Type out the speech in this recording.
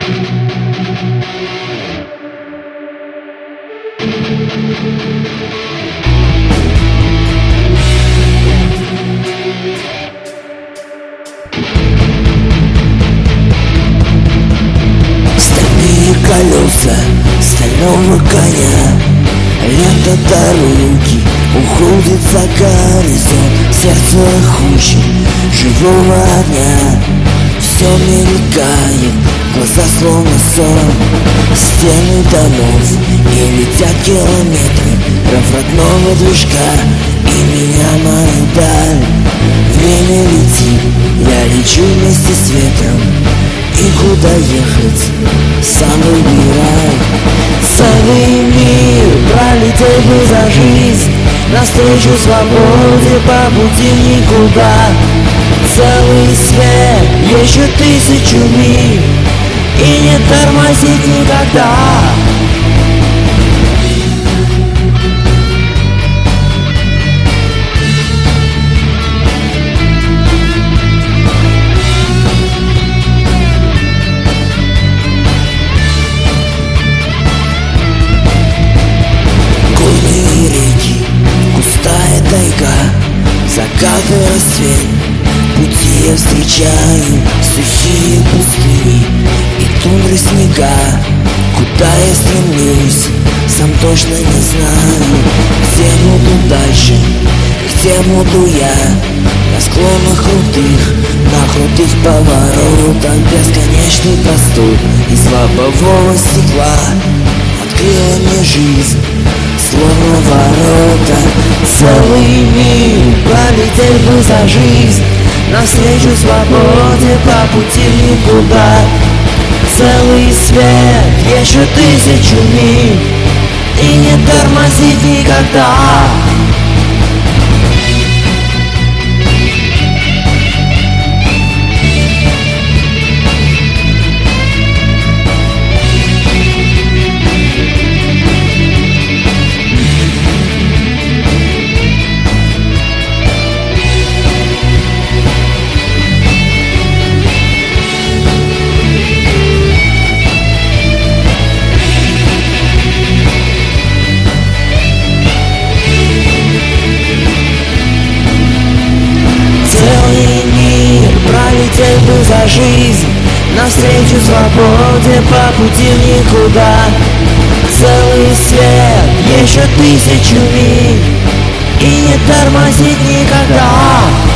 Стальные колеса стального коня, лента дороги уходит за горизонт. Сердце хуже живого огня, все мелькает, глаза словно сон. Стены домов и летят километры прав родного движка, и меня мою даль. Время летит, я лечу вместе с ветром, и куда ехать, сам выбирай. Целый мир пролетел бы за жизнь, навстречу свободе по пути никуда. Целый свет, еще 1000 миль, и не тормозить никогда. Горные реки, густая тайга, закаты, рассвет. Пути я встречаю сухие пустыни и тундры, снега. Куда я стремлюсь, сам точно не знаю. Где буду дальше, где буду я? На склонах крутых, на крутых поворотах. Бесконечный простор из лобового стекла открыла мне жизнь, словно ворота. Целый мир пролетел бы за жизнь, навстречу свободе по пути никуда. Целый свет, еще 1000 миль, и не тормозить никогда. Пролетел бы за жизнь, навстречу свободе по пути никуда. Целый свет, еще 1000 миль, и не тормозить никогда.